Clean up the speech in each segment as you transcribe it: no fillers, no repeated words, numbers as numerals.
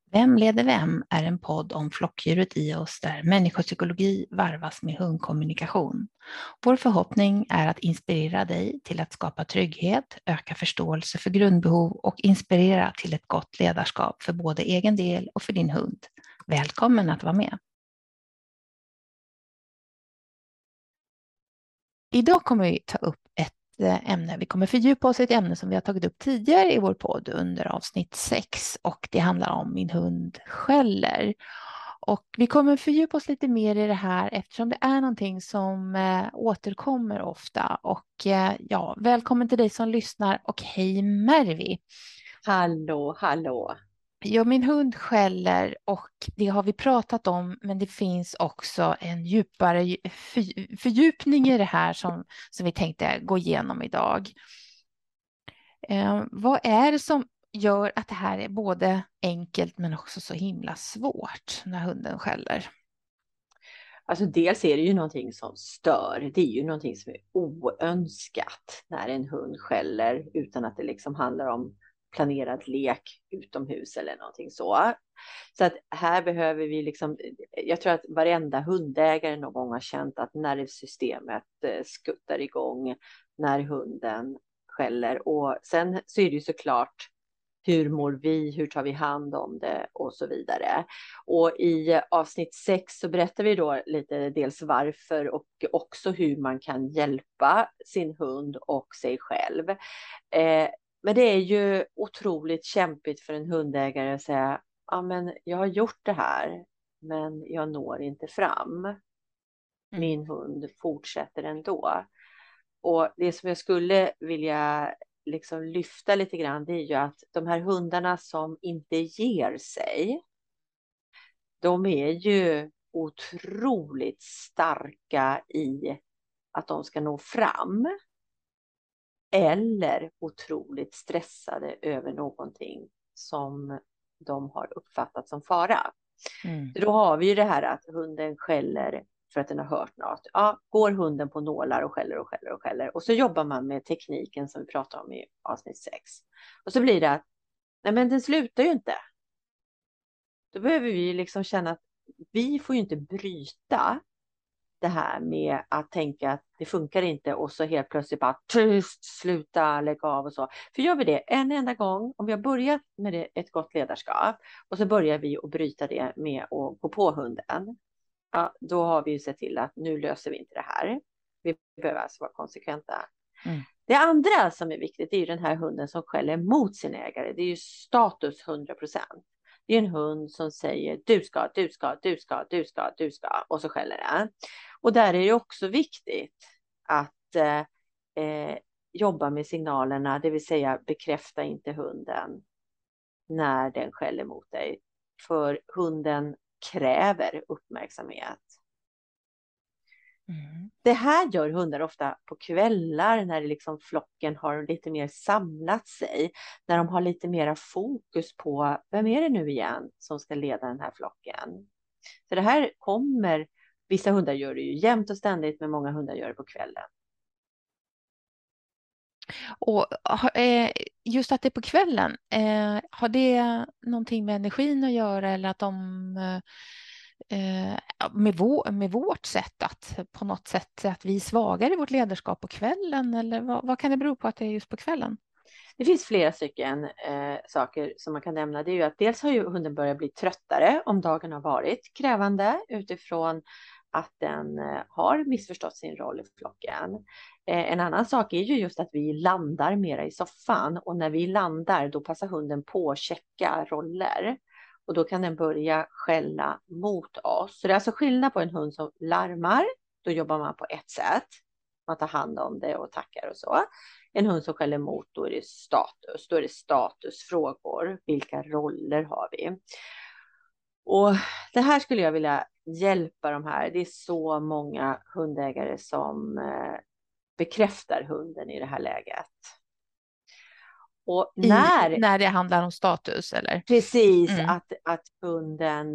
Vem leder vem är en podd om flockdjuret i oss där människopsykologi varvas med hundkommunikation. Vår förhoppning är att inspirera dig till att skapa trygghet, öka förståelse för grundbehov och inspirera till ett gott ledarskap för både egen del och för din hund. Välkommen att vara med! Idag kommer vi ta upp ett ämne. Vi kommer fördjupa oss i ett ämne som vi har tagit upp tidigare i vår podd under avsnitt 6 och det handlar om min hund skäller. Och vi kommer fördjupa oss lite mer i det här eftersom det är någonting som återkommer ofta. Och ja, välkommen till dig som lyssnar och hej Mervi! Hallå, hallå. Ja, min hund skäller och det har vi pratat om, men det finns också en djupare fördjupning i det här som vi tänkte gå igenom idag. Vad är det som gör att det här är både enkelt men också så himla svårt när hunden skäller? Alltså dels är det ju någonting som stör. Det är ju någonting som är oönskat när en hund skäller utan att det liksom handlar om planerad lek utomhus eller någonting så. Så att här behöver vi liksom, jag tror att varenda hundägare någon gång har känt att nervsystemet skuttar igång när hunden skäller. Och sen så är det ju såklart hur mår vi, hur tar vi hand om det och så vidare. Och i avsnitt 6 så berättar vi då lite dels varför och också hur man kan hjälpa sin hund och sig själv. Men det är ju otroligt kämpigt för en hundägare att säga, ja men jag har gjort det här men jag når inte fram. Min hund fortsätter ändå. Och det som jag skulle vilja liksom lyfta lite grann, det är ju att de här hundarna som inte ger sig, de är ju otroligt starka i att de ska nå fram eller otroligt stressade över någonting som de har uppfattat som fara. Då har vi ju det här att hunden skäller för att den har hört något. Ja, går hunden på nålar och skäller och skäller och skäller. Och så jobbar man med tekniken som vi pratade om i avsnitt 6. Och så blir det att, nej men den slutar ju inte. Då behöver vi liksom känna att vi får ju inte bryta det här med att tänka att det funkar inte och så helt plötsligt bara tyst, sluta, lägga av och så. För gör vi det en enda gång, om vi har börjat med det, ett gott ledarskap och så börjar vi att bryta det med att gå på hunden. Ja, då har vi ju sett till att nu löser vi inte det här. Vi behöver alltså vara konsekventa. Det andra som är viktigt är ju den här hunden som skäller mot sin ägare. Det är ju status 100%. Det är en hund som säger du ska, du ska, du ska, du ska, du ska och så skäller den. Och där är det också viktigt att jobba med signalerna, det vill säga bekräfta inte hunden när den skäller mot dig. För hunden kräver uppmärksamhet. Det här gör hundar ofta på kvällar när det liksom flocken har lite mer samlat sig. När de har lite mera fokus på vem är det nu igen som ska leda den här flocken. Så det här kommer, vissa hundar gör det ju jämt och ständigt men många hundar gör det på kvällen. Och just att det är på kvällen, har det någonting med energin att göra eller att de med vårt sätt att på något sätt att vi är svagare i vårt ledarskap på kvällen eller vad kan det bero på att det är just på kvällen? Det finns flera stycken saker som man kan nämna. Det är ju att dels har ju hunden börjat bli tröttare om dagen har varit krävande utifrån att den har missförstått sin roll i flocken. En annan sak är ju just att vi landar mera i soffan och när vi landar då passar hunden på att checka roller. Och då kan den börja skälla mot oss. Så det är alltså skillnad på en hund som larmar. Då jobbar man på ett sätt. Man tar hand om det och tackar och så. En hund som skäller mot, då är det status. Då är det statusfrågor. Vilka roller har vi? Och det här skulle jag vilja hjälpa de här. Det är så många hundägare som bekräftar hunden i det här läget. Och När det handlar om status eller? Precis, att hunden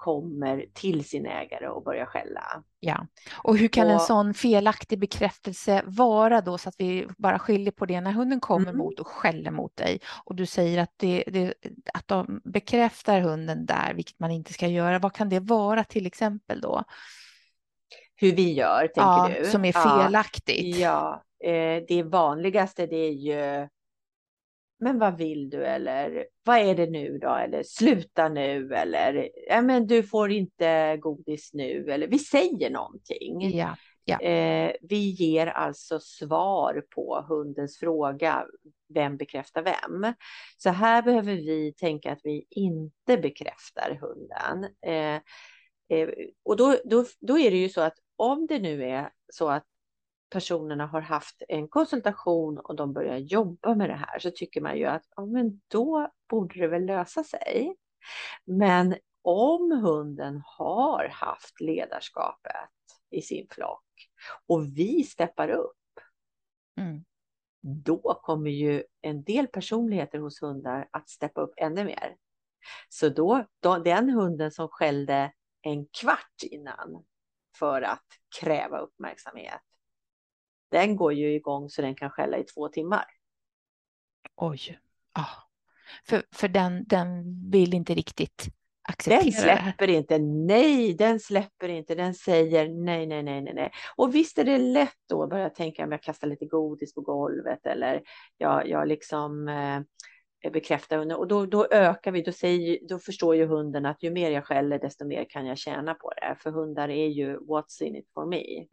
kommer till sin ägare och börjar skälla. Ja, och hur kan en sån felaktig bekräftelse vara då, så att vi bara skiljer på det när hunden kommer mot och skäller mot dig och du säger att, att de bekräftar hunden där, vilket man inte ska göra. Vad kan det vara till exempel då? Hur vi gör, tänker du? Som är felaktigt. Ja, det vanligaste det är ju, men vad vill du, eller vad är det nu då, eller sluta nu, eller ja, men du får inte godis nu, eller vi säger någonting. Ja, ja. Vi ger alltså svar på hundens fråga, vem bekräftar vem? Så här behöver vi tänka att vi inte bekräftar hunden. Och då är det ju så att om det nu är så att personerna har haft en konsultation och de börjar jobba med det här, så tycker man ju att ja, men då borde det väl lösa sig. Men om hunden har haft ledarskapet i sin flock och vi steppar upp, då kommer ju en del personligheter hos hundar att steppa upp ännu mer. Så då den hunden som skällde en kvart innan för att kräva uppmärksamhet, den går ju igång så den kan skälla i 2 timmar. Oj, för den vill inte riktigt acceptera den släpper det inte, nej, den släpper inte, den säger nej, nej, nej, nej, nej. Och visst är det lätt då att börja tänka om jag kastar lite godis på golvet, eller jag liksom bekräftar hunden, och då ökar vi, då förstår ju hunden att ju mer jag skäller desto mer kan jag tjäna på det, för hundar är ju what's in it for me.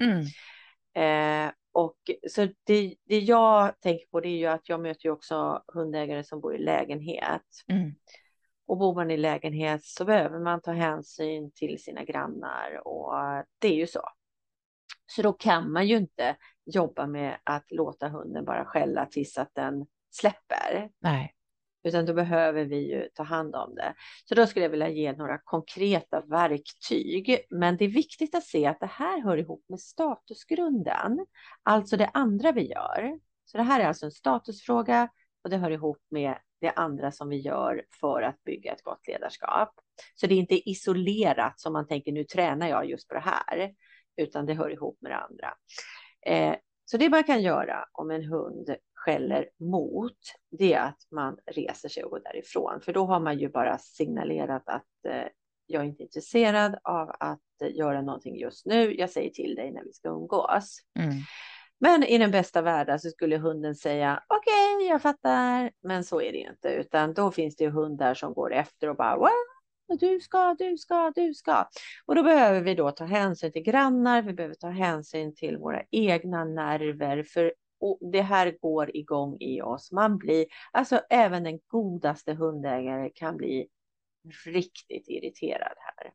Och så det jag tänker på, det är ju att jag möter ju också hundägare som bor i lägenhet. Och bor man i lägenhet så behöver man ta hänsyn till sina grannar, och det är ju så. Så då kan man ju inte jobba med att låta hunden bara skälla tills att den släpper. Nej. Utan då behöver vi ju ta hand om det. Så då skulle jag vilja ge några konkreta verktyg. Men det är viktigt att se att det här hör ihop med statusgrunden. Alltså det andra vi gör. Så det här är alltså en statusfråga och det hör ihop med det andra som vi gör för att bygga ett gott ledarskap. Så det är inte isolerat som man tänker, nu tränar jag just på det här. Utan det hör ihop med det andra. Så det man kan göra om en hund skäller mot, det är att man reser sig och går därifrån. För då har man ju bara signalerat att jag är inte intresserad av att göra någonting just nu. Jag säger till dig när vi ska umgås. Men i den bästa världen så skulle hunden säga okej, jag fattar. Men så är det inte, utan då finns det ju hundar som går efter och bara wow, du ska. Och då behöver vi då ta hänsyn till grannar, vi behöver ta hänsyn till våra egna nerver, för det här går igång i oss. Man blir, alltså även den godaste hundägare kan bli riktigt irriterad här.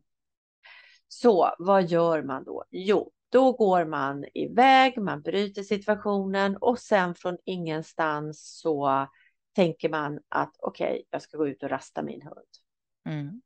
Så vad gör man då? Jo, då går man iväg, man bryter situationen och sen från ingenstans så tänker man att okej, jag ska gå ut och rasta min hund.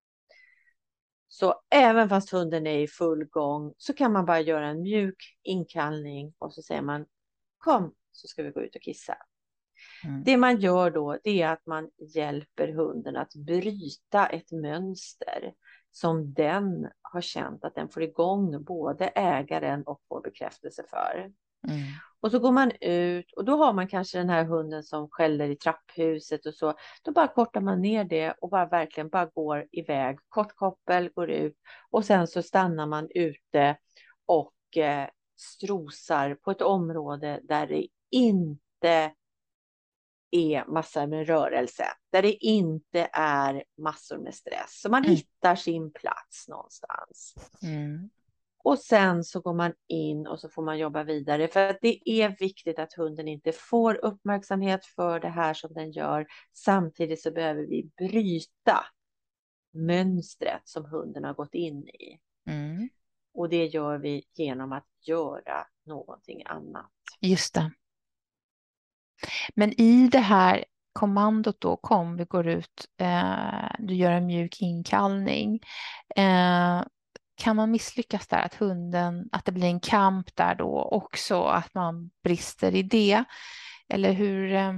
Så även fast hunden är i full gång så kan man bara göra en mjuk inkallning och så säger man kom så ska vi gå ut och kissa. Det man gör då, det är att man hjälper hunden att bryta ett mönster som den har känt att den får igång både ägaren och får bekräftelse för. Och så går man ut och då har man kanske den här hunden som skäller i trapphuset och så. Då bara kortar man ner det och bara verkligen bara går iväg. Kort koppel, går ut och sen så stannar man ute och strosar på ett område där det inte är massor med rörelse. Där det inte är massor med stress. Så man hittar sin plats någonstans. Och sen så går man in och så får man jobba vidare. För att det är viktigt att hunden inte får uppmärksamhet för det här som den gör. Samtidigt så behöver vi bryta mönstret som hunden har gått in i. Och det gör vi genom att göra någonting annat. Just det. Men i det här kommandot då, kom, vi går ut, du gör en mjuk inkallning. Kan man misslyckas där, att det blir en kamp där då också, att man brister i det? Eller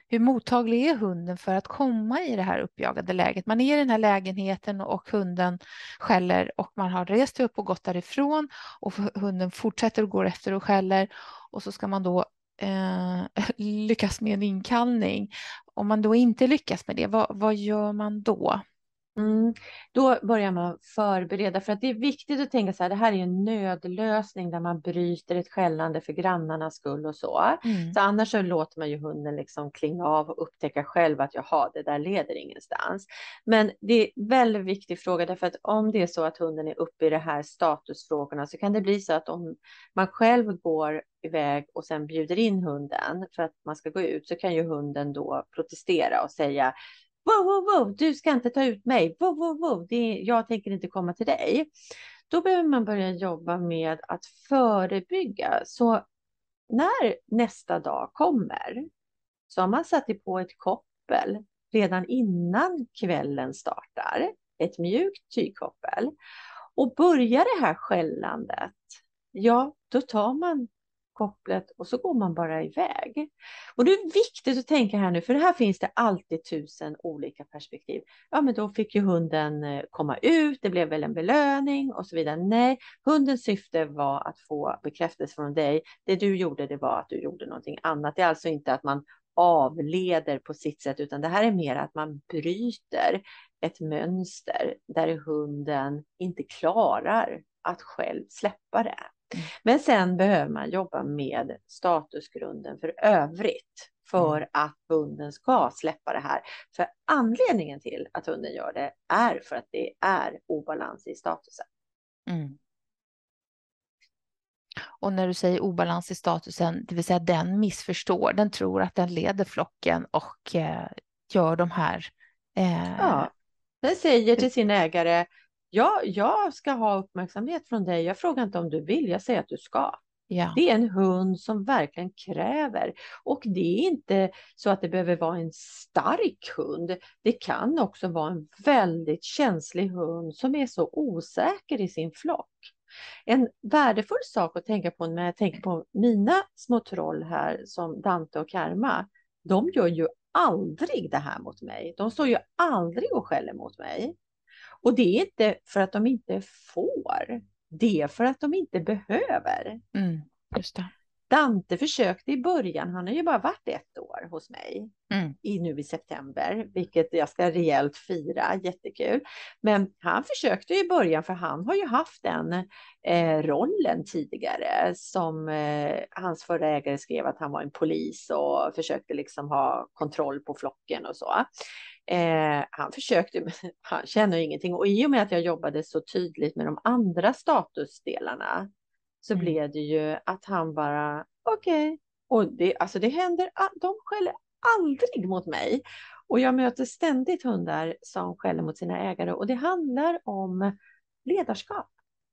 hur mottaglig är hunden för att komma i det här uppjagade läget? Man är i den här lägenheten och hunden skäller och man har rest upp och gått därifrån och hunden fortsätter och går efter och skäller och så ska man då lyckas med en inkallning. Om man då inte lyckas med det, vad gör man då? Då börjar man förbereda, för att det är viktigt att tänka så här, det här är en nödlösning där man bryter ett skällande för grannarnas skull och så. Så annars så låter man ju hunden liksom klinga av och upptäcka själv att jaha, det där leder ingenstans. Men det är en väldigt viktig fråga, därför att om det är så att hunden är uppe i de här statusfrågorna så kan det bli så att om man själv går iväg och sen bjuder in hunden för att man ska gå ut, så kan ju hunden då protestera och säga: wow, wow, wow, du ska inte ta ut mig. Wow, wow, wow, jag tänker inte komma till dig. Då behöver man börja jobba med att förebygga. Så när nästa dag kommer så har man satt på ett koppel redan innan kvällen startar. Ett mjukt tygkoppel. Och börjar det här skällandet, ja, då tar man kopplet och så går man bara iväg. Och det är viktigt att tänka här nu, för det här finns det alltid 1000 olika perspektiv. Ja, men då fick ju hunden komma ut, det blev väl en belöning och så vidare. Nej, hundens syfte var att få bekräftelse från dig. Det du gjorde, det var att du gjorde någonting annat. Det är alltså inte att man avleder på sitt sätt, utan det här är mer att man bryter ett mönster där hunden inte klarar att själv släppa det. Men sen behöver man jobba med statusgrunden för övrigt för att hunden ska släppa det här. För anledningen till att hunden gör det är för att det är obalans i statusen. Och när du säger obalans i statusen, det vill säga den missförstår, den tror att den leder flocken och gör de här... Ja, den säger till sin ägare: ja, jag ska ha uppmärksamhet från dig. Jag frågar inte om du vill, jag säger att du ska. Ja. Det är en hund som verkligen kräver. Och det är inte så att det behöver vara en stark hund. Det kan också vara en väldigt känslig hund som är så osäker i sin flock. En värdefull sak att tänka på när jag tänker på mina små troll här som Dante och Karma. De gör ju aldrig det här mot mig. De står ju aldrig och skäller mot mig. Och det är inte för att de inte får. Det är för att de inte behöver. Just det. Dante försökte i början, han har ju bara varit 1 år hos mig nu i september, vilket jag ska rejält fira, jättekul. Men han försökte i början, för han har ju haft den rollen tidigare som hans förra ägare skrev att han var en polis och försökte liksom ha kontroll på flocken och så. Han försökte, men han känner ingenting, och i och med att jag jobbade så tydligt med de andra statusdelarna så blev det ju att han bara okej. Och det händer, de skäller aldrig mot mig. Och jag möter ständigt hundar som skäller mot sina ägare, och det handlar om ledarskap.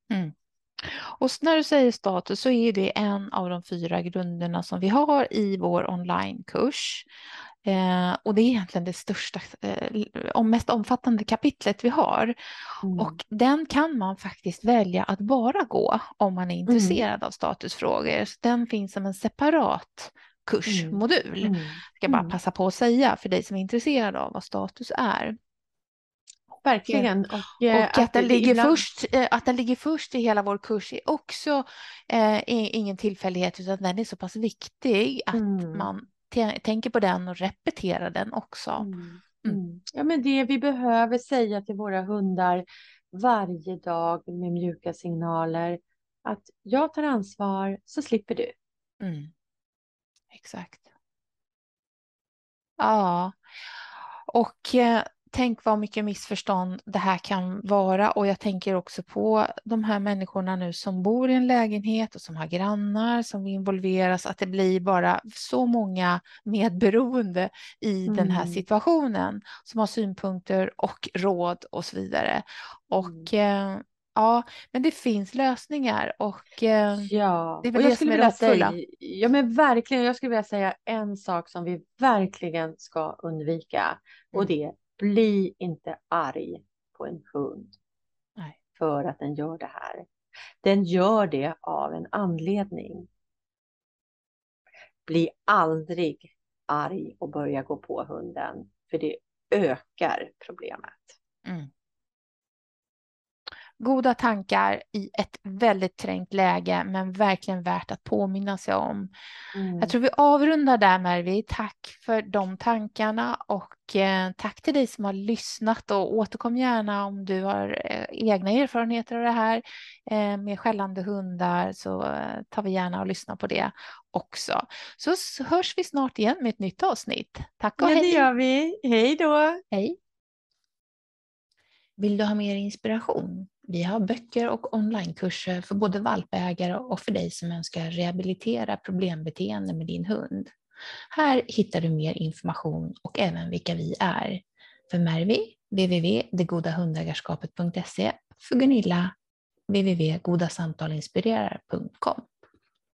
Och när du säger status så är det en av de 4 grunderna som vi har i vår onlinekurs. Och det är egentligen det största och mest omfattande kapitlet vi har. Och den kan man faktiskt välja att bara gå om man är intresserad av statusfrågor. Så den finns som en separat kursmodul. Jag ska bara passa på att säga för dig som är intresserad av vad status är. Verkligen. Och att den ligger först i hela vår kurs är också ingen tillfällighet, utan den är så pass viktig att man tänker på den och repeterar den också. Ja, men det vi behöver säga till våra hundar varje dag med mjuka signaler, att jag tar ansvar så slipper du. Exakt. Ja, och tänk vad mycket missförstånd det här kan vara, och jag tänker också på de här människorna nu som bor i en lägenhet och som har grannar som involveras, att det blir bara så många medberoende i den här situationen som har synpunkter och råd och så vidare. Och ja, men det finns lösningar, och det är väl det som är det hoppfulla. Ja, men verkligen, jag skulle vilja säga en sak som vi verkligen ska undvika, och det är: bli inte arg på en hund. Nej. För att den gör det här. Den gör det av en anledning. Bli aldrig arg och börja gå på hunden. För det ökar problemet. Mm. Goda tankar i ett väldigt trängt läge, men verkligen värt att påminna sig om. Jag tror vi avrundar där, Mervi. Tack för de tankarna och tack till dig som har lyssnat, och återkom gärna om du har egna erfarenheter av det här med skällande hundar, så tar vi gärna och lyssnar på det också. Så hörs vi snart igen med ett nytt avsnitt. Tack och hej! Ja, det gör vi. Hej då! Hej! Vill du ha mer inspiration? Vi har böcker och onlinekurser för både valpägare och för dig som önskar rehabilitera problembeteende med din hund. Här hittar du mer information och även vilka vi är. För Mervi, www.degodahundägarskapet.se. För Gunilla, www.godasamtalinspirerar.com.